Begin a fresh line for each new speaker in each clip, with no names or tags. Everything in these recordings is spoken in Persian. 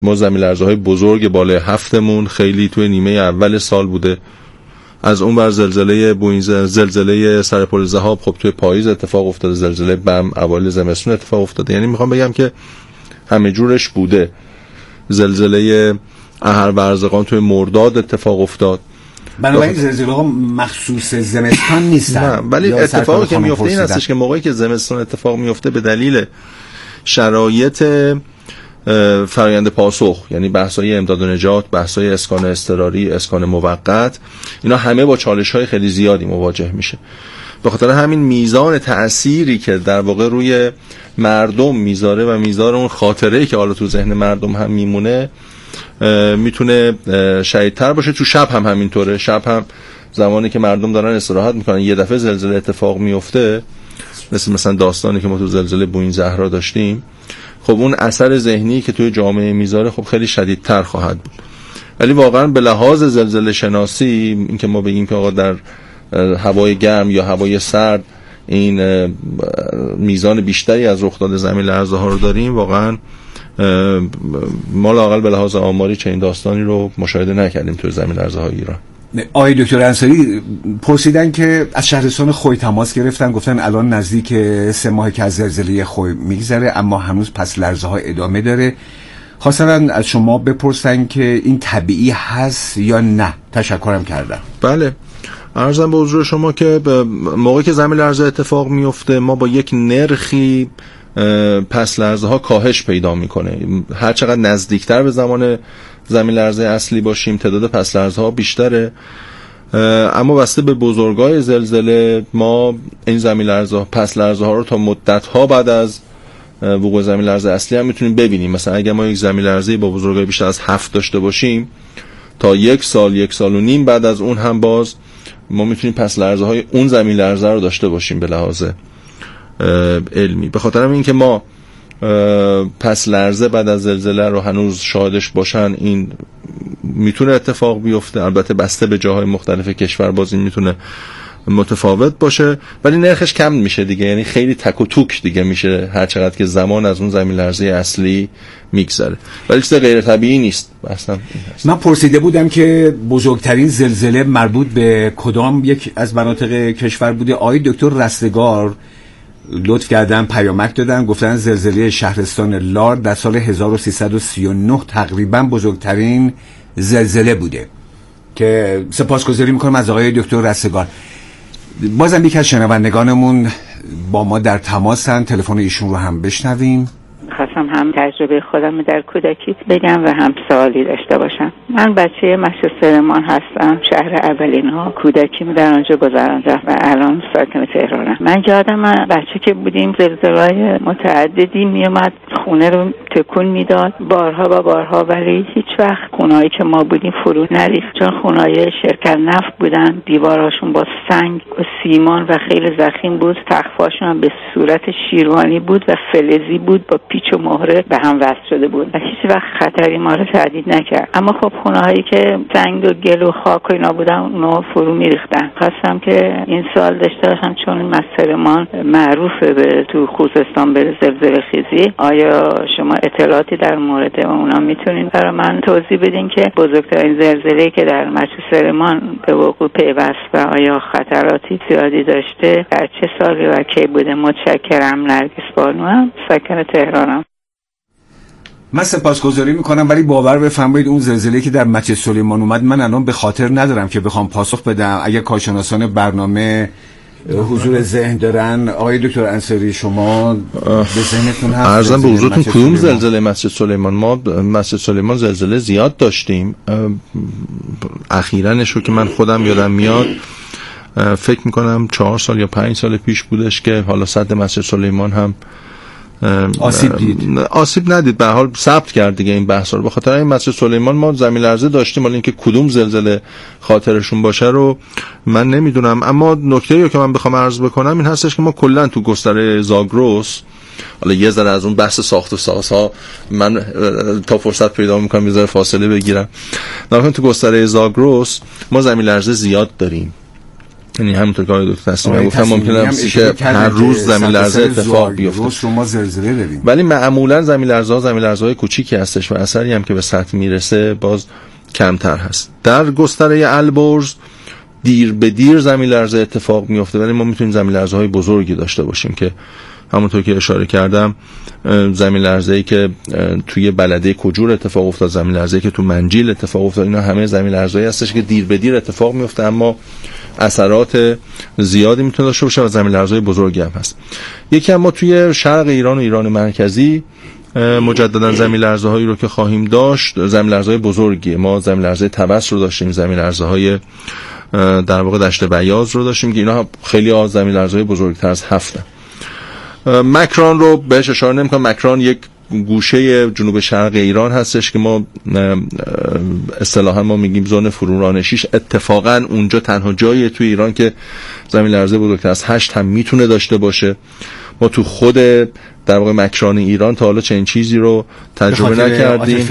ما زمین لرزه‌های بزرگ بالای 7مون خیلی توی نیمه اول سال بوده. از اون بر زلزله بوئین، زلزله سر پل ذهاب خب توی پاییز اتفاق افتاده، زلزله بم اوایل زمستون اتفاق افتاده. یعنی میخوام بگم که همه جورش بوده. زلزله اهرورزقان توی مرداد اتفاق افتاد.
بنابراین زلزله‌ها مخصوص زمستان نیستن.
نه، ولی اتفاقی که میفته این هستش که موقعی که زمستان اتفاق میفته به دلیل شرایط فرآیند پاسخ، یعنی بحث‌های امداد و نجات، بحث‌های اسکان اضطراری، اسکان موقت، اینا همه با چالش‌های خیلی زیادی مواجه میشه. به خاطر همین میزان تأثیری که در واقع روی مردم میذاره و میذاره اون خاطره‌ای که حالا تو ذهن مردم هم میمونه میتونه شدیدتر باشه. تو شب هم همینطوره. شب هم زمانی که مردم دارن استراحت میکنن یه دفعه زلزله اتفاق میفته، مثلا داستانی که ما تو زلزله بوئین زهرا داشتیم، خب اون اثر ذهنی که توی جامعه میذاره خب خیلی شدیدتر خواهد بود. ولی واقعا به لحاظ زلزله شناسی اینکه ما بگیم که آقا در هوای گرم یا هوای سرد این میزان بیشتری از رخ داده زمین لرزه ها رو داریم، واقعا ما لااقل به لحاظ آماری چنین داستانی رو مشاهده نکردیم توی زمین لرزه های ایران.
آقای دکتر انصاری پرسیدن که از شهرستان خوی تماس گرفتن، گفتن الان نزدیک 3 ماه که از زلزله خوی میگذره اما هنوز پس لرزه ها ادامه داره. خواستن از شما بپرسن که این طبیعی هست یا نه. تشکرم کردم.
بله، عرضم به حضور شما که موقعی که زمین لرزه اتفاق میفته ما با یک نرخی پس لرزه ها کاهش پیدا میکنه. هر چقدر نزدیکتر به زمان زمین لرزه اصلی باشیم تعداد پس لرزه ها بیشتره، اما بسته به بزرگای زلزله ما این زمین لرزه پس لرزه ها رو تا مدت ها بعد از وقوع زمین لرزه اصلی هم میتونیم ببینیم. مثلا اگر ما یک زمین لرزه با بزرگای بیشتر از 7 داشته باشیم تا 1 سال 1 سال و نیم بعد از اون هم باز ما میتونیم پس لرزه های اون زمین لرزه رو داشته باشیم به لحاظ علمی. به خاطر اینکه ما پس لرزه بعد از زلزله رو هنوز شاهدش باشن این میتونه اتفاق بیفته. البته بسته به جاهای مختلف کشور باز این میتونه متفاوت باشه، ولی نرخش کم میشه دیگه. یعنی خیلی تک و توک دیگه میشه هر چقدر که زمان از اون زمین لرزه اصلی میگذره، ولی چیز غیر طبیعی نیست اصلا.
من پرسیده بودم که بزرگترین زلزله مربوط به کدام یک از مناطق کشور بوده. آقای دکتر رستگار لطف کردن پیامک دادن، گفتن زلزله شهرستان لار در سال 1339 تقریبا بزرگترین زلزله بوده که سپاسگزاری میکنم از آقای دکتر رستگار. بازم یک از شنوندگانمون با ما در تماسن، تلفن ایشون رو هم بشنویم.
خواستم هم تجربه خودم در کودکی بگم و هم سوالی داشته باشم. من بچه مشهد سلیمان هستم، شهر اولین ها کودکیم در آنجا گذراندم و الان ساکن تهرانم. من یادم بچه که بودیم زلزله‌های متعددی میومد خونه رو تکون میداد بارها، ولی هیچ وقت خونه‌ای که ما بودیم فرو نریخت، چون خونه‌های شرکت نفت بودن، دیواراشون با سنگ و سیمان و خیلی ضخیم بود، سقف‌هاشون هم به صورت شیروانی بود و فلزی بود با پیچ و مهره به هم وصل شده بود و هیچ وقت خطری ما رو تهدید نکرد. اما خب خونه‌هایی که سنگ و گل و خاک و اینا بودن اونها فرو میریختن. خواستم که این سوال داشته باشم، چون این مسئله معروفه به تو خوزستان به زلزله خیزی. آیا شما اطلاعاتی در مورد اونا میتونین برای من توضیح بدین که بزرگترین زلزله‌ای که در مشهد سلیمان به وقوع پیوست و آیا خطراتی زیادی داشته، در چه سالی و کی بوده؟ متشکرم. نرگس بانو هم، ساکن تهرانم.
من سپاسگزاری میکنم، ولی باور بفرمایید اون زلزله‌ای که در مسجد سلیمان اومد من الان به خاطر ندارم که بخوام پاسخ بدم. اگه کارشناسان برنامه حضور ذهن دارن، آقای دکتر انصاری شما به ذهنتون هست؟
عرضم به حضورتون کدوم زلزله مسجد سلیمان؟ ما مسجد سلیمان زلزله زیاد داشتیم. اخیرانش رو که من خودم یادم میاد فکر میکنم 4 سال یا 5 سال پیش بودش که حالا سد مسجد سلیمان هم آسیب ندید، به هر حال ثبت کرد دیگه این بحثا رو. به خاطر این مسجد سلیمان ما زمین لرزه داشتیم، ولی اینکه کدوم زلزله خاطرشون باشه رو من نمیدونم. اما نکته‌ای رو که من بخوام عرض بکنم این هستش که ما کلا تو گستره زاگرس، حالا یه ذره از اون بحث ساخت و سازها من تا فرصت پیدا میکنم یه ذره فاصله بگیرم. در تو گستره زاگرس ما زمین لرزه زیاد داریم یعنی همونطور که آقای دکتر تسلیمی گفتن ممکنه که هر روز زمین لرزه اتفاق بیفته،
روز شما زلزله داریم،
ولی معمولا زمین لرزه‌های کوچیکی هستش و اثری هم که به سطح میرسه باز کمتر هست. در گستره البرز دیر به دیر زمین لرزه اتفاق میفته، ولی ما میتونیم زمین لرزه‌های بزرگی داشته باشیم که همونطور که اشاره کردم زمین لرزه‌ای که توی بلده کجور اتفاق افتاد، زمین لرزه‌ای که تو منجیل اتفاق افتاد، اینا همه زمین لرزه‌ای هستش که دیر به دیر اتفاق میفته اما اثرات زیادی میتونه داشته باشه و زمین لرزه‌های بزرگی هم هست. یکی اما توی شرق ایران و ایران مرکزی مجددا زمین لرزه‌هایی رو که خواهیم داشت، زمین لرزه‌های بزرگی. ما زمین لرزه طبس رو داشتیم، زمین لرزه‌های در واقع دشت بیاض رو داشتیم که اینا خیلی زمین لرزه‌های بزرگتر از 7. مکران رو بهش اشاره نمی‌کنم. مکران یک گوشه جنوب شرق ایران هستش که ما اصطلاحاً ما میگیم زون فرورانشیش. اتفاقاً اونجا تنها جاییه توی ایران که زمین لرزه بزرگتر از 8 هم میتونه داشته باشه. ما تو خود در واقع مکران ایران تا حالا چنین چیزی رو تجربه نکردیم.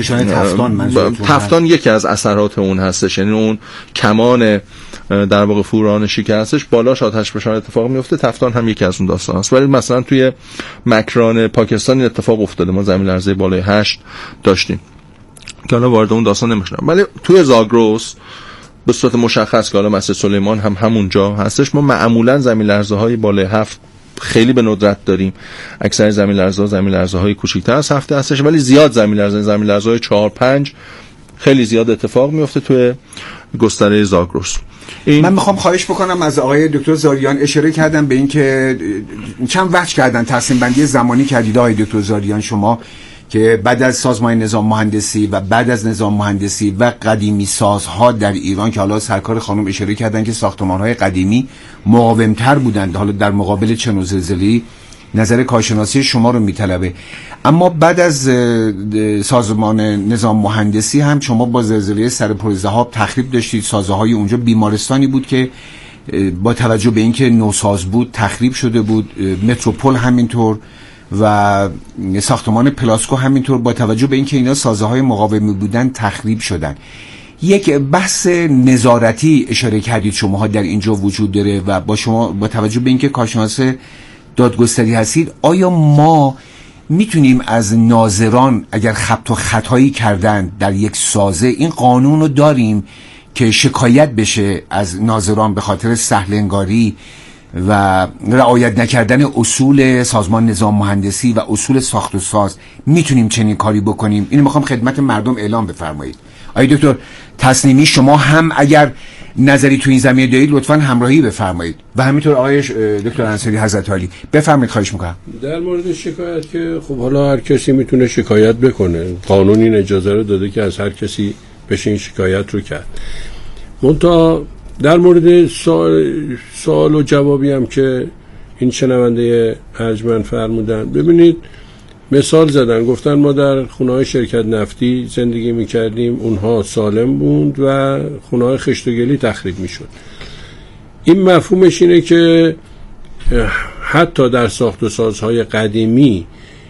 تفتان یکی از اثرات اون هستش، یعنی اون کمان در واقع فرورانشی که هستش بالاش آتش فشان اتفاق میفته. تفتان هم یکی از اون داستان است. ولی مثلا توی مکران پاکستان این اتفاق افتاده، ما زمین لرزه بالای 8 داشتیم که حالا وارد اون داستان نمیشم. ولی توی زاگرس به صورت مشخص که حالا مسجد سلیمان هم همونجا هستش، ما معمولا زمین لرزه های بالای 7 خیلی به ندرت داریم. اکثر زمین لرزه های کوچیک‌تر از 7 هستش، ولی زیاد زمین لرزه های 4-5 خیلی زیاد اتفاق میفته توی گستره زاگرس.
من میخوام خواهش بکنم از آقای دکتر زاریان، اشاره کردم به این که چند وقت کردن تقسیم بندی زمانی کردید آقای دکتر زاریان شما که بعد از سازمان نظام مهندسی و بعد از نظام مهندسی و قدیمی سازها در ایران که حالا سرکار خانم اشاره کردن که ساختمان‌های قدیمی مقاوم‌تر بودند، حالا در مقابل چنین زلزله‌ای نظر کارشناسی شما رو میطلبه. اما بعد از سازمان نظام مهندسی هم شما با زلزله سرپرذهاب تخریب داشتید. سازه‌های اونجا بیمارستانی بود که با توجه به اینکه نوساز بود تخریب شده بود، متروپول همینطور و ساختمان پلاسکو همینطور با توجه به اینکه اینا سازه‌های مقاومی بودن تخریب شدن. یک بحث نظارتی اشاره کردید شماها در اینجا وجود داره و با شما با توجه به اینکه کارشناس دادگستری هستید، آیا ما میتونیم از ناظران اگر خبط و خطایی کردن در یک سازه این قانون رو داریم که شکایت بشه از ناظران به خاطر سهل‌انگاری و رعایت نکردن اصول سازمان نظام مهندسی و اصول ساخت و ساز؟ میتونیم چنین کاری بکنیم؟ اینو میخوام خدمت مردم اعلام بفرمایید. آقای دکتر تسلیمی شما هم اگر نظری تو این زمینه دارید لطفاً همراهی بفرمایید و همینطور آقای دکتر انصاری حضرت عالی بفرمایید. خواهش میکنم. در مورد شکایت که خب حالا هر کسی میتونه شکایت بکنه، قانون این اجازه رو داده که از هر کسی بشه این شکایت رو کرد. منتها در مورد سوال و جوابی هم که این شنونده ارجمند فرمودن، ببینید مثال زدن، گفتن ما در خونه‌های شرکت نفتی زندگی می‌کردیم، اونها سالم بود و خونه‌های خشت و گلی تخریب می‌شد. این مفهومش اینه که حتی در ساخت و سازهای قدیمی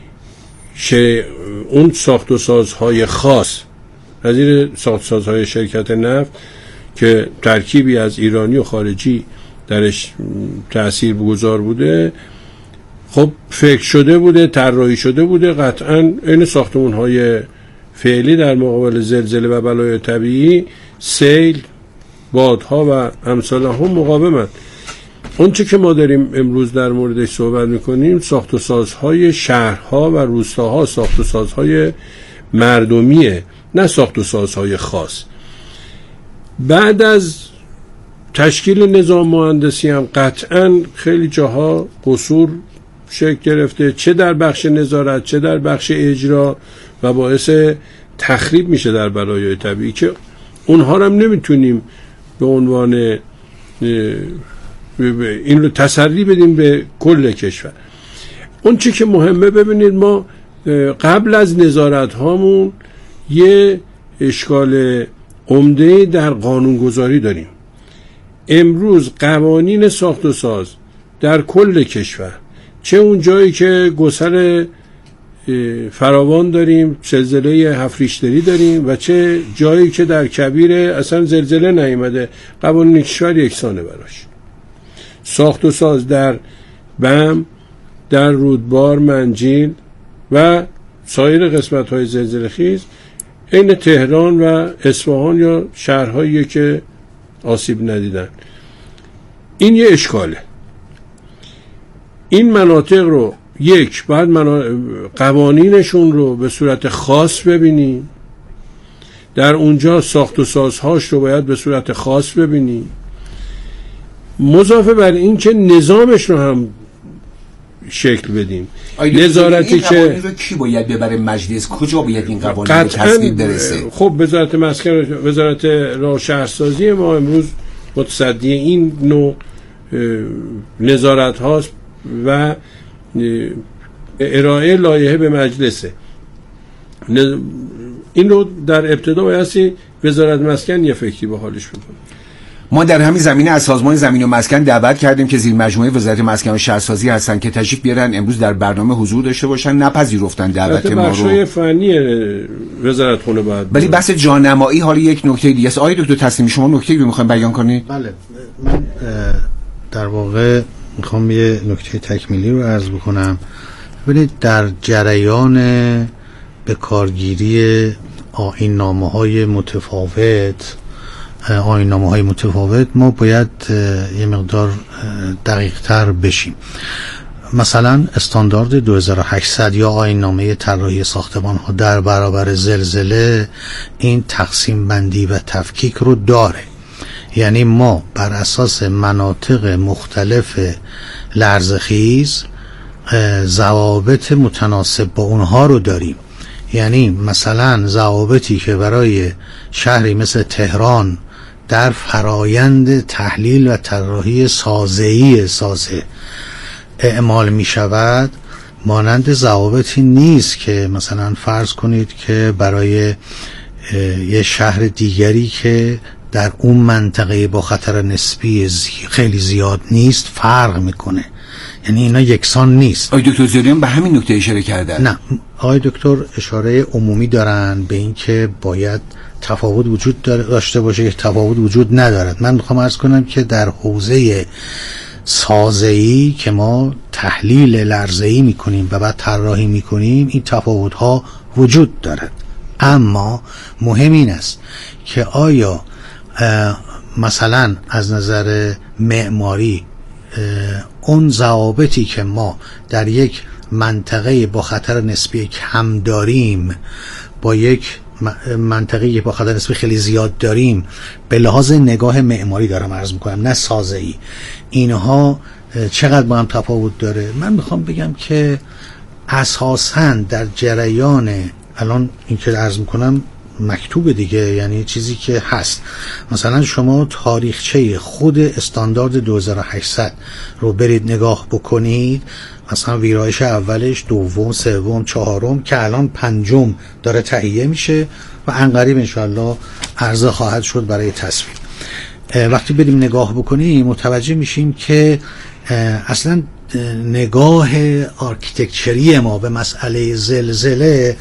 اون ساخت و سازهای خاص نظیر ساخت و سازهای شرکت نفت که ترکیبی از ایرانی و خارجی درش تأثیر گذار بوده، خب فکر شده بوده، طراحی شده بوده، قطعاً این ساختمان‌های فعلی در مقابل زلزله و بلای طبیعی، سیل، بادها و امثال هم مقاومند. اون چه که ما داریم امروز در موردش صحبت میکنیم ساخت و سازهای شهرها و روستاها، ساخت و سازهای مردمیه، نه ساخت و سازهای خاص. بعد از تشکیل نظام مهندسی هم قطعاً خیلی جاها قصور شکل گرفته، چه در بخش نظارت چه در بخش اجرا، و باعث تخریب میشه در بلایای طبیعی که اونها رو هم نمیتونیم به عنوان این رو تسری بدیم به کل کشور. اون چی که مهمه، ببینید ما قبل از نظارت هامون یه اشکال عمده در قانونگذاری داریم. امروز قوانین ساخت و ساز در کل کشور، چه اون جایی که گسل فراوان داریم، زلزله 7 ریشتری داریم، و چه جایی که در کبیر اصلا زلزله نیامده، قوانین کشور یکسانه براش.
ساخت و ساز در بم، در رودبار، منجیل و سایر قسمت‌های زلزله‌خیز عین تهران و اصفهان یا شهرهایی که آسیب ندیدن. این یه اشکاله. این مناطق رو بعد قوانینشون رو به صورت خاص ببینیم، در اونجا ساخت و سازهاش رو باید به صورت خاص ببینیم، مضافه بر این که نظامش رو هم شکل بدیم. نظارتی که
قوانین رو کی باید ببره مجلس؟ کجا باید این قوانین به تصویب برسه؟
خب وزارت مسکن، وزارت راه شهرسازی ما امروز متصدی این نوع نظارت هاست و ارائه لایحه به مجلسه. این رو در ابتدا بایستی وزارت مسکن یه فکری به حالش بکنه.
ما در همین زمینه از سازمان زمین و مسکن دعوت کردیم که زیر مجموعه وزارت مسکن و شهرسازی هستن که تشریف بیارن امروز در برنامه حضور داشته باشن، نپذیرفتن دعوت ما رو.
بخشای فنی وزارت خونه بعد
ولی بحث جانمایی حالا یک نکته دیگه است. آقای دکتر تسلیمی شما نکته‌ای رو می‌خواید بیان کنید؟
بله، من در واقع میخوام یه نکته تکمیلی رو عرض بکنم. ببینید در جریان به کارگیری آیین‌نامه‌های متفاوت ما باید یه مقدار دقیق تر بشیم. مثلا استاندارد 2800 یا آیین‌نامه طراحی ساختمان ها در برابر زلزله این تقسیم بندی و تفکیک رو داره. یعنی ما بر اساس مناطق مختلف لرزه‌خیز ضوابط متناسب با اونها رو داریم. یعنی مثلا ضوابطی که برای شهری مثل تهران در فرایند تحلیل و طراحی سازه‌ای اعمال می شود مانند ضوابطی نیست که مثلا فرض کنید که برای یه شهر دیگری که در اون منطقه با خطر نسبی خیلی زیاد نیست فرق میکنه. یعنی اینا یکسان نیست.
آقای دکتر زریان به همین نکته اشاره کردن.
نه، آقای دکتر اشاره عمومی دارن به این که باید تفاوت وجود داشته باشه که تفاوت وجود ندارد. من میخوام عرض کنم که در حوزه سازه‌ای که ما تحلیل لرزه‌ای میکنیم و بعد طراحی میکنیم این تفاوت‌ها وجود دارد. اما مهم این است که آیا مثلا از نظر معماری اون ضوابطی که ما در یک منطقه با خطر نسبی کم داریم با یک منطقه با خطر نسبی خیلی زیاد داریم، به لحاظ نگاه معماری دارم عرض میکنم نه سازه‌ای، اینها چقدر با هم تفاوت داره؟ من میخوام بگم که اساساً در جریان الان این که عرض میکنم مکتوب دیگه، یعنی چیزی که هست. مثلا شما تاریخچه خود استاندارد 2800 رو برید نگاه بکنید، مثلا ویرایش اولش، دوم، سوم، چهارم که الان پنجم داره تهیه میشه و عنقریب انشاءالله عرضه خواهد شد برای تصویب. وقتی بریم نگاه بکنیم متوجه میشیم که اصلا نگاه آرکیتکچری ما به مسئله زلزله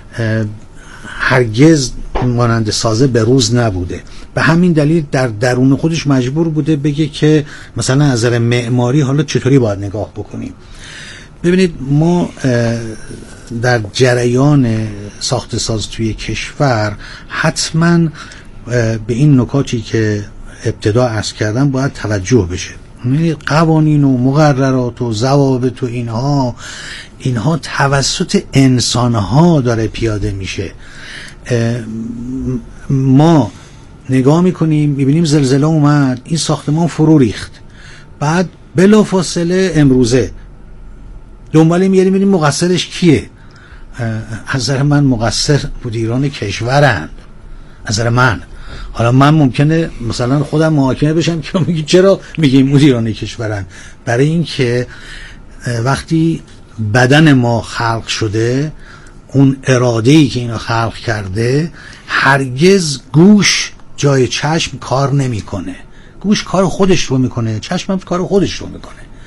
هرگز مانند سازه به روز نبوده. به همین دلیل در درون خودش مجبور بوده بگه که مثلا از نظر معماری حالا چطوری باید نگاه بکنیم. ببینید ما در جریان ساخت ساز توی کشور حتما به این نکاتی که ابتدا عرض کردم باید توجه بشه. قوانین و مقررات و ضوابط و اینها توسط انسانها داره پیاده میشه. ما نگاه میکنیم میبینیم زلزله اومد، این ساختمان فرو ریخت، بعد بلافاصله امروزه دنبال میاریم ببینیم مقصرش کیه. از نظر من مقصر مدیران کشورند. از نظر من حالا من ممکنه مثلا خودم محاکمه بشم که میگی چرا میگیم مدیران کشورند؟ برای اینکه وقتی بدن ما خلق شده، اون اراده‌ای که اینو خلق کرده، هرگز گوش جای چشم کار نمیکنه. گوش کار خودش رو میکنه، چشم هم کار خودش رو میکنه.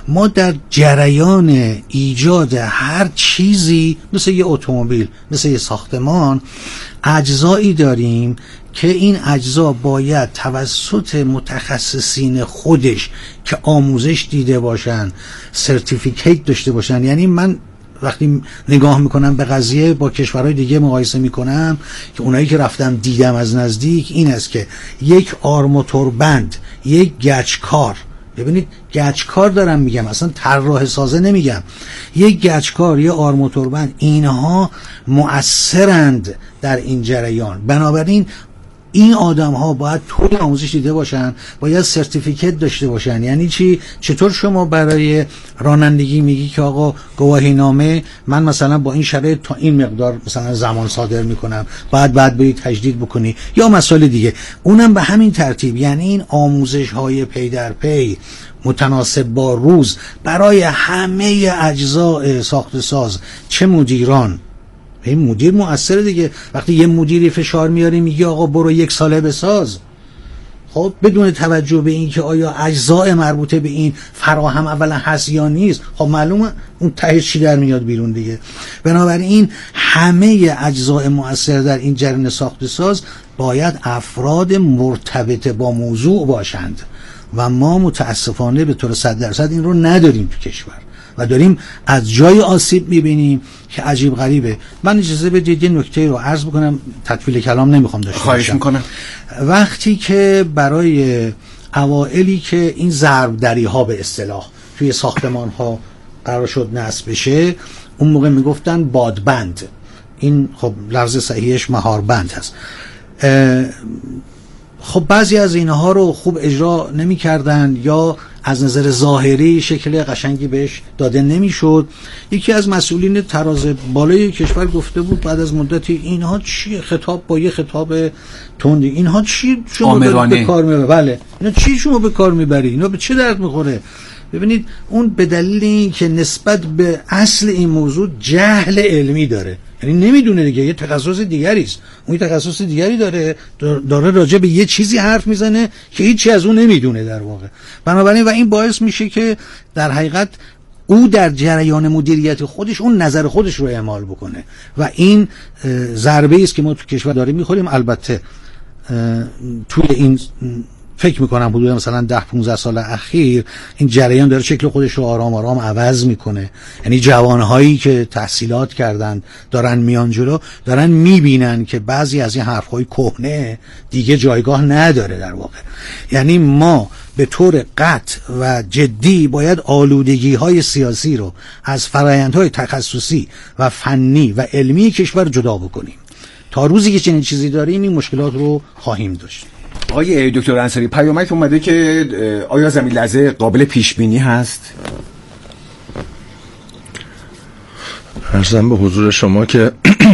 ما در جریان ایجاد هر چیزی مثل یه اتومبیل، مثل یه ساختمان، اجزایی داریم که این اجزا باید توسط متخصصین خودش که آموزش دیده باشن، سرتیفیکیت داشته باشن. یعنی من وقتی نگاه میکنم به قضیه با کشورهای دیگه مقایسه میکنم که اونایی که رفتم دیدم از نزدیک این است که یک آرماتور بند، یک گچکار، ببینید گچکار دارم میگم، اصلا طراح سازه نمیگم، یک گچکار، یک آرماتور بند، اینها مؤثرند در این جریان. بنابراین این آدم ها باید طول آموزش دیده باشن، باید سرتیفیکت داشته باشن. یعنی چی؟ چطور شما برای رانندگی میگی که آقا گواهی نامه من مثلا با این شرایط تا این مقدار مثلا زمان صادر میکنم، بعد بری تجدید بکنی، یا مسائل دیگه، اونم به همین ترتیب. یعنی این آموزش های پی در پی متناسب با روز برای همه اجزای ساخت ساز، چه مدیران، این مدیر مؤثره دیگه. وقتی یه مدیری فشار میاره میگه آقا برو 1 ساله بساز، خب بدون توجه به این که آیا اجزاء مربوطه به این فراهم اولا هست یا نیست، خب معلومه اون ته چی در میاد بیرون دیگه. بنابراین همه اجزاء مؤثر در این جریان ساخت ساز باید افراد مرتبط با موضوع باشند و ما متاسفانه به طور 100% این رو نداریم تو کشور و داریم از جای آسیب میبینیم که عجیب غریبه. من اجازه بدید یه نکته رو عرض بکنم، تطویل کلام نمیخوام داشته باشم.
خواهش میکنم.
وقتی که برای اوائلی که این ضرب دری ها به اصطلاح توی ساختمان ها قرار شد نصب بشه، اون موقع میگفتن بادبند، این خب لفظ صحیحش مهاربند هست. خب بعضی از اینها رو خوب اجرا نمی کردن یا از نظر ظاهری شکل قشنگی بهش داده نمیشد. یکی از مسئولین تراز بالای کشور گفته بود بعد از مدتی اینها چیه، خطاب با یه خطاب تندی، اینها چی شما به کار میبرید؟ بله، اینا چی شما به کار میبرید؟ اینا به چه درد میخوره؟ ببینید اون به دلیل این که نسبت به اصل این موضوع جهل علمی داره، یعنی نمیدونه دیگه، یه تخصص دیگری است، اون یه تخصص دیگری داره راجع به یه چیزی حرف میزنه که هیچی از اون نمیدونه در واقع. بنابراین و این باعث میشه که در حقیقت او در جریان مدیریت خودش اون نظر خودش رو اعمال بکنه و این ضربه است که ما تو کشور داریم میخوریم. البته توی این فکر میکنم حدود مثلا 10-15 سال اخیر این جریان داره شکل خودش رو آرام آرام عوض میکنه. یعنی جوانهایی که تحصیلات کردن دارن میان جلو، دارن میبینن که بعضی از این حرفهای کهنه دیگه جایگاه نداره در واقع. یعنی ما به طور قطع و جدی باید آلودگی های سیاسی رو از فرآیندهای تخصصی و فنی و علمی کشور جدا بکنیم. تا روزی که چنین چیزی داریم این مشکلات رو خواهیم داشت.
آقای دکتر انصاری، پیامک اومده که آیا زمین لرزه قابل پیش بینی هست؟
عرضم به حضور شما که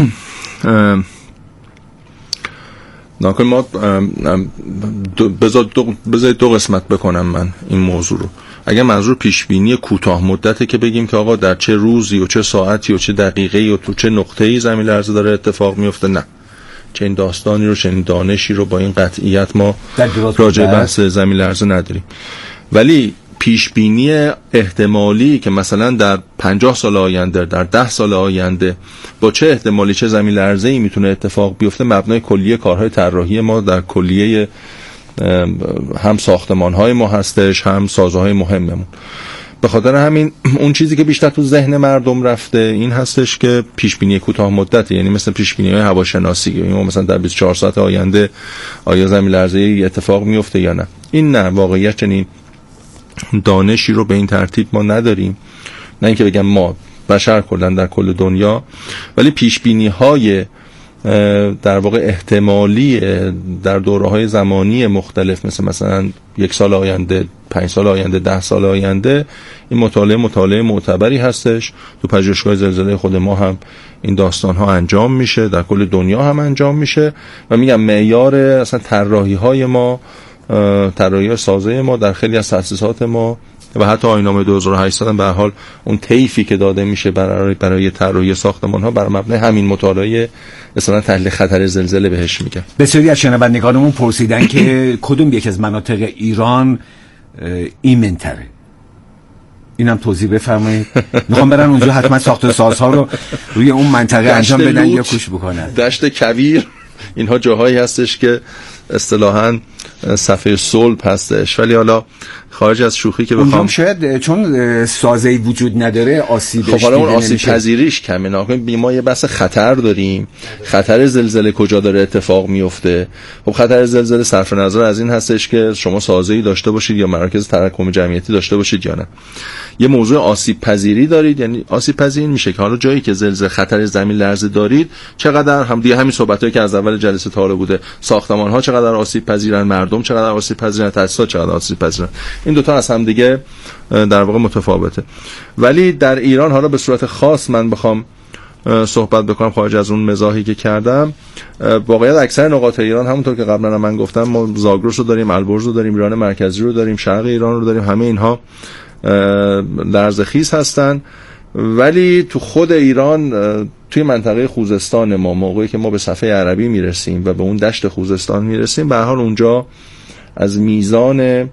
ناکن ما بذارید دو قسمت بکنم من این موضوع رو. اگر منظور پیش بینی کوتاه مدته که بگیم که آقا در چه روزی و چه ساعتی و چه دقیقه‌ای و تو چه نقطه‌ای زمین لرزه داره اتفاق میفته، نه، چه این داستانی رو، چه این دانشی رو با این قطعیت ما راجع بحث زمین لرزه نداریم. ولی پیش بینی احتمالی که مثلا در 50 سال آینده، در 10 سال آینده با چه احتمالی چه زمین لرزه‌ای میتونه اتفاق بیفته، مبنای کلیه کارهای طراحی ما در کلیه هم ساختمان‌های ما هستش، هم سازه‌های مهممون. به خاطر همین اون چیزی که بیشتر تو ذهن مردم رفته این هستش که پیش بینی کوتاه مدته، یعنی مثلا پیش بینی‌های هواشناسی، یعنی مثلا در 24 ساعت آینده آیا زمین لرزه‌ای اتفاق میفته یا نه. این نه، واقعیت چنین دانشی رو به این ترتیب ما نداریم. نه اینکه بگم ما، بشر کلا در کل دنیا، ولی پیش بینی‌های در واقع احتمالی در دوره‌های زمانی مختلف مثلا 1 سال آینده، 5 سال آینده، 10 سال آینده، این مطالعه معتبری هستش. تو پژوهشگاه زلزله خود ما هم این داستان‌ها انجام میشه، در کل دنیا هم انجام میشه و میگم معیار اصلا طراحی‌های ما، طراحی سازه ما در خیلی از تأسیسات ما و حتی آیین‌نامه 2800 هم به هر حال اون طیفی که داده میشه برای طراحی ساختمان‌ها بر مبنای همین مطالعه مثلا تحلیل خطر زلزله بهش میگه.
بسیاری از شنوندگانمون پرسیدن که کدوم یک از مناطق ایران ایمن‌تره؟ اینم توضیح بفرمایید. میخوام برن اونجا حتما ساخت و سازها رو روی اون منطقه انجام بدن یا کوش بکنن.
دشت کویر، اینها جاهایی هستش که اصطلاحاً صفحه صلب هستش، ولی حالا خارج از شوخی که بخوام
شاید چون سازه‌ای وجود نداره آسیبش
خب حالا اون آسیب پذیریش کمه. ناکنه ما یه بحث خطر داریم، خطر زلزله کجا داره اتفاق میفته. خب خطر زلزله صرف نظر از این هستش که شما سازه‌ای داشته باشید یا مراکز تراکم جمعیتی داشته باشید یا نه. یه موضوع آسیب پذیری دارید، یعنی آسیب پذیر میشه که حالا جایی که زلزله خطر زمین لرزه دارید چقدر هم دیگه همین صحبتایی که از اول جلسه تا حالا بوده، ساختمان‌ها چقدر آسیب پذیرن، مردم چقدر آسیب پذیرن، تأسیسات چقدر آسیب پذیرن. این دو تا از هم دیگه در واقع متفاوته. ولی در ایران حالا به صورت خاص من بخوام صحبت بکنم خارج از اون مزاحی که کردم، واقعیت اکثر نقاط ایران همونطور که قبلا من گفتم، ما زاگرس رو داریم، البرز رو داریم، ایران مرکزی رو داریم، شرق ایران رو داریم، همه اینها لرزه‌خیز هستن. ولی تو خود ایران توی منطقه خوزستان ما موقعی که ما به صفحه عربی میرسیم و به اون دشت خوزستان میرسیم، به هر حال اونجا از میزان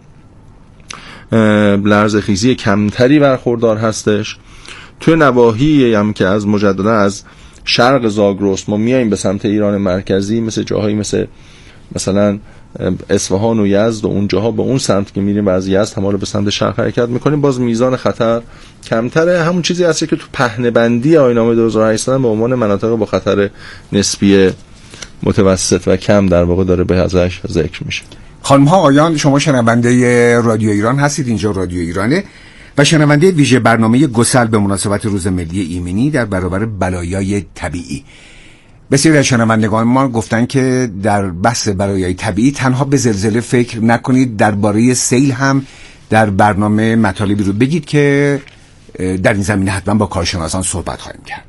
لرزه‌خیزی کمتری برخوردار هستش. توی نواحی هم که از مجددا از شرق زاگرس ما میایم به سمت ایران مرکزی، مثل جاهایی مثلا اصفهان و یزد و اون جاها، به اون سمت که میریم و از یزد هم رو به سمت شرق حرکت میکنیم، باز میزان خطر کمتره. همون چیزی هست که تو پهنه‌بندی آیین‌نامه 2008 به عنوان مناطق با خطر نسبی متوسط و کم در واقع داره به ازش ذکر میشه.
خانم ها آقایان، شما شنونده رادیو ایران هستید، اینجا رادیو ایرانه و شنونده ویژه برنامه گسل به مناسبت روز ملی ایمنی در برابر بلایای طبیعی. بسیاری از شنوندگان ما گفتن که در بحث بلایای طبیعی تنها به زلزله فکر نکنید، درباره سیل هم در برنامه مطالبی رو بگید که در این زمینه حتما با کارشناسان صحبت خواهیم کرد.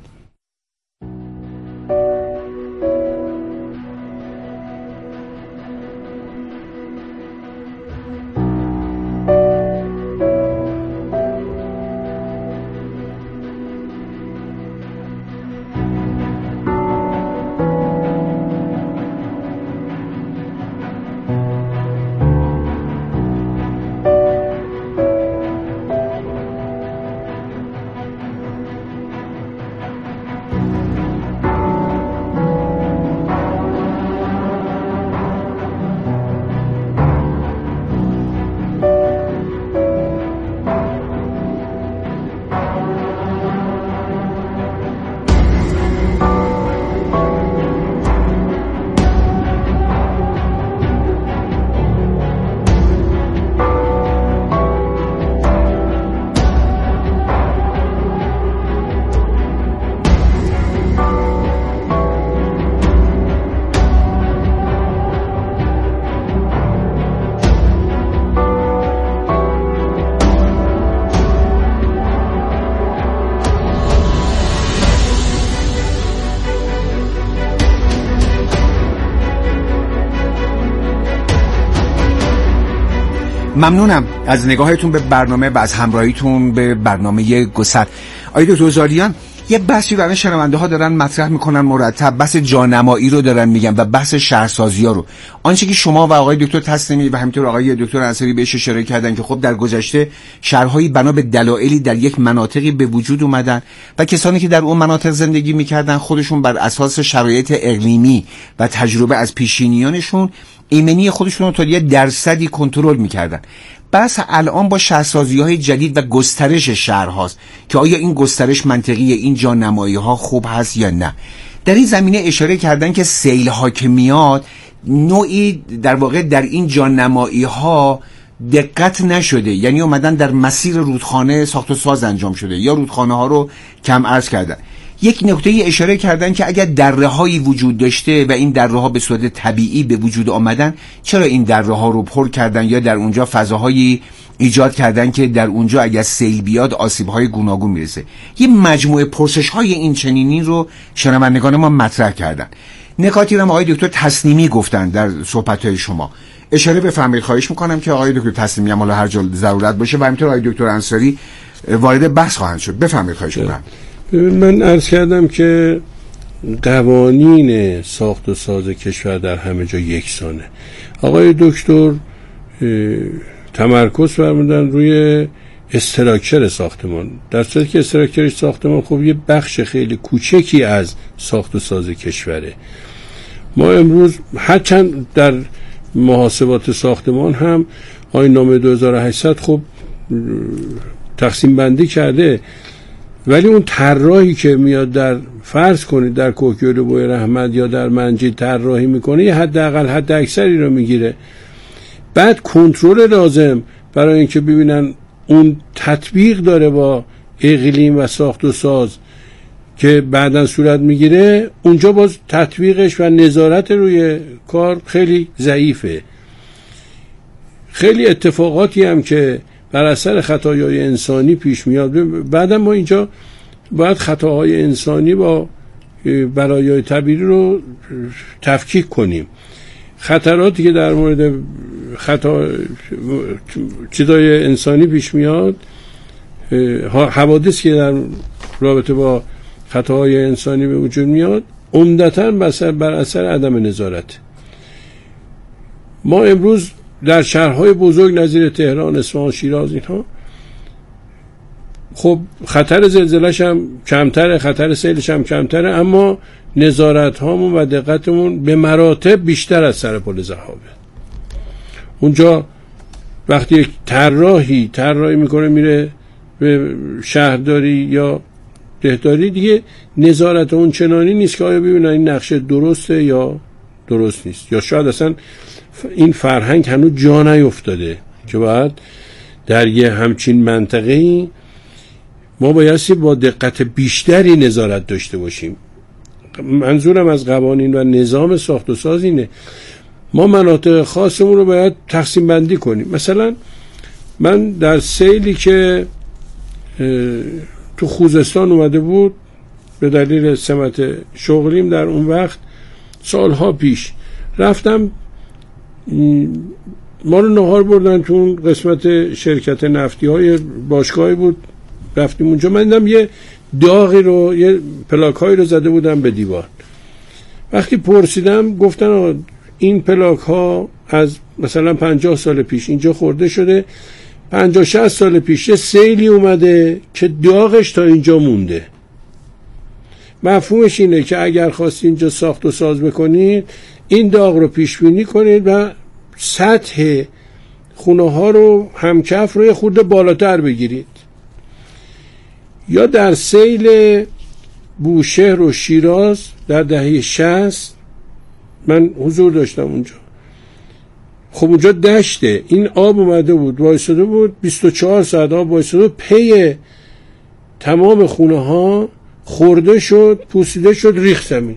ممنونم از نگاهتون به برنامه و از همراهیتون به برنامه گسل. آقای دکتر زاریان، یه بحثی رو شنونده ها دارن مطرح میکنن مرتب، بحث جانمایی رو دارن میگن و بحث شهرسازی ها رو. آنچه که شما و آقای دکتر تسلیمی و همینطور آقای دکتر انصاری بهش اشاره کردن که خب در گذشته شهرهایی بنا به دلایلی در یک مناطقی به وجود اومدن و کسانی که در اون مناطق زندگی میکردن خودشون بر اساس شرایط اقلیمی و تجربه از پیشینیانشون ایمنی خودشون رو تا یه درصدی کنترل میکردن. بس الان با شهرسازی‌های جدید و گسترش شهرهاست که آیا این گسترش منطقیه، این جانمایی‌ها خوب هست یا نه. در این زمینه اشاره کردن که سیل‌ها که میاد نوعی در واقع در این جانمایی‌ها دقت نشده، یعنی اومدن در مسیر رودخانه ساخت و ساز انجام شده یا رودخانه ها رو کم عرض کردن. یک نکته اشاره کردن که اگر دره‌هایی وجود داشته و این دره‌ها به صورت طبیعی به وجود آمدن، چرا این دره‌ها رو پر کردن یا در اونجا فضاهایی ایجاد کردن که در اونجا اگر سیل بیاد آسیب‌های گوناگون میرسه. یه مجموعه پرسش‌های این چنینی رو شنوندگان ما مطرح کردن. نکاتی رو آقای دکتر تسلیمی گفتن در صحبت‌های شما. اشاره بفرمایید، خواهش می‌کنم که آقای دکتر تسلیمی هم هر جا ضرورت باشه و همینطور آقای دکتر انصاری وارد بحث خواهند شد. بفرمایید، خواهش می‌کنم.
من عرض کردم که قوانین ساخت و ساز کشور در همه جا یکسانه. آقای دکتر تمرکز فرمودن روی استراکچر ساختمان، در صورتی که استراکچر ساختمان خب یه بخش خیلی کوچکی از ساخت و ساز کشوره. ما امروز هرچند در محاسبات ساختمان هم آیین نامه 2800 خب تقسیم بندی کرده، ولی اون طراحی که میاد در فرض کنید در کوهگیل بوی رحمت یا در منجیل طراحی میکنه یه حداقل حد اکثری رو میگیره، بعد کنترل لازم برای اینکه ببینن اون تطبیق داره با اقلیم و ساخت و ساز که بعداً صورت میگیره، اونجا باز تطبیقش و نظارت روی کار خیلی ضعیفه. خیلی اتفاقاتی هم که بر اثر خطاهای انسانی پیش میاد، بعداً ما اینجا باید خطاهای انسانی با بلایای طبیعی رو تفکیک کنیم. خطراتی که در مورد چیزای انسانی پیش میاد، حوادثی که در رابطه با خطاهای انسانی به وجود میاد، عمدتاً بر اثر عدم نظارت. ما امروز در شهرهای بزرگ نظیر تهران، اصفهان، شیراز، اینها خب خطر زلزله‌ش هم کمتره، خطر سیلش هم کمتره، اما نظارت هامون و دقتمون به مراتب بیشتر از سر پل ضحابه. اونجا وقتی یک طراحی میکنه میره به شهرداری یا دهداری، دیگه نظارت اون چنانی نیست که آیا ببینن این نقشه درسته یا درست نیست، یا شاید اصلا این فرهنگ هنوز جا نیفتاده که باید در یه همچین منطقه‌ای ما بایستی با دقت بیشتری نظارت داشته باشیم. منظورم از قوانین و نظام ساخت و ساز اینه، ما مناطق خاصمون رو باید تقسیم بندی کنیم. مثلا من در سیلی که تو خوزستان اومده بود به دلیل سمت شغلیم در اون وقت سالها پیش رفتم، ما رو نهار بردن تو اون قسمت شرکت نفتی های باشگاهی بود، رفتیم اونجا، من دیدم یه داغی رو، یه پلاک هایی رو زده بودم به دیوار. وقتی پرسیدم گفتن این پلاک ها از مثلا 50 سال پیش اینجا خورده شده، 50-60 سال پیش یه سیلی اومده که داغش تا اینجا مونده. مفهومش اینه که اگر خواستی اینجا ساخت و ساز بکنید، این داغ رو پیش بینی کنید و سطح خونه ها رو همکف رو یه خورده بالاتر بگیرید. یا در سیل بوشهر و شیراز در دهه 60 من حضور داشتم اونجا. خب اونجا دشته، این آب اومده بود وایساده بود 24 ساعت آب وایساده، پی تمام خونه ها خورده شد، پوسیده شد، ریخت زمین.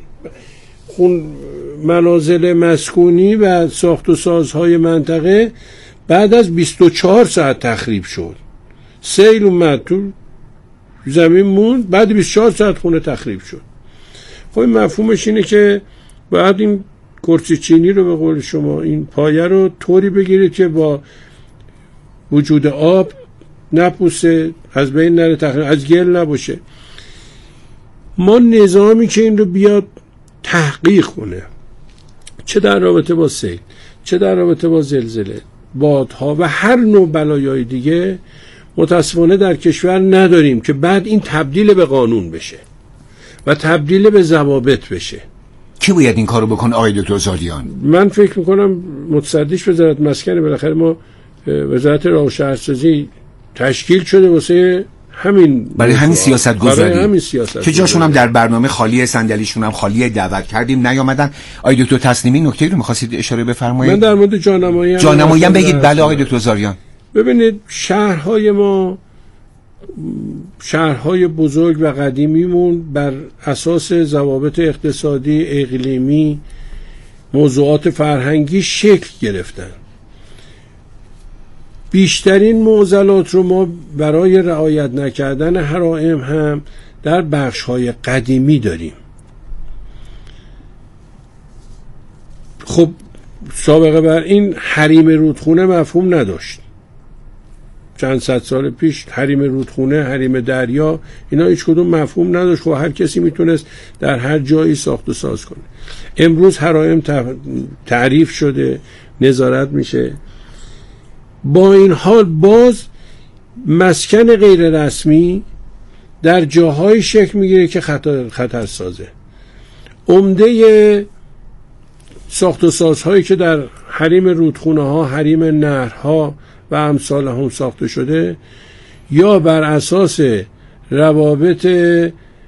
منازل مسکونی و ساخت و سازهای منطقه بعد از 24 ساعت تخریب شد. سیل اومد تو زمین موند، بعد 24 ساعت خونه تخریب شد. خب این مفهومش اینه که باید این کرسی چینی رو به قول شما این پایه رو طوری بگیرید که با وجود آب نپوسه، از بین نره، تخریب از گل نباشه. ما نظامی که این رو بیاد تحقیق کنه، چه در رابطه با سیل، چه در رابطه با زلزله، بادها و هر نوع بلایای دیگه، متاسفانه در کشور نداریم که بعد این تبدیل به قانون بشه و تبدیل به ضوابط بشه.
کی باید این کارو بکنه آقای دکتر زاریان؟
من فکر میکنم متصدیش وزارت مسکن. بالاخره ما وزارت راه و شهرسازی تشکیل شده واسه همین،
برای همین سیاست گذاری
که
جاشون هم در برنامه خالی، صندلیشون هم خالی، دعوت کردیم نیامدن. آقای دکتر تسلیمی نکته‌ای رو می‌خواستید اشاره بفرمایید؟
من در مورد جانمایی
هم بگید. بله آقای دکتر زاریان.
ببینید شهرهای ما، شهرهای بزرگ و قدیمیمون بر اساس ضوابط اقتصادی، اقلیمی، موضوعات فرهنگی شکل گرفتن. بیشترین معضلات رو ما برای رعایت نکردن حرائم هم در بخش‌های قدیمی داریم. خب سابقه بر این حریم رودخونه مفهوم نداشت. چند صد سال پیش حریم رودخونه، حریم دریا، اینا هیچ کدوم مفهوم نداشت. خب هر کسی میتونست در هر جایی ساخت و ساز کنه. امروز حرائم تعریف شده، نظارت میشه. با این حال باز مسکن غیر رسمی در جاهای شکل میگیره که خطرسازه. عمده ساخت و سازهایی که در حریم رودخونه ها، حریم نهرها و امثال هم ساخته شده یا بر اساس روابط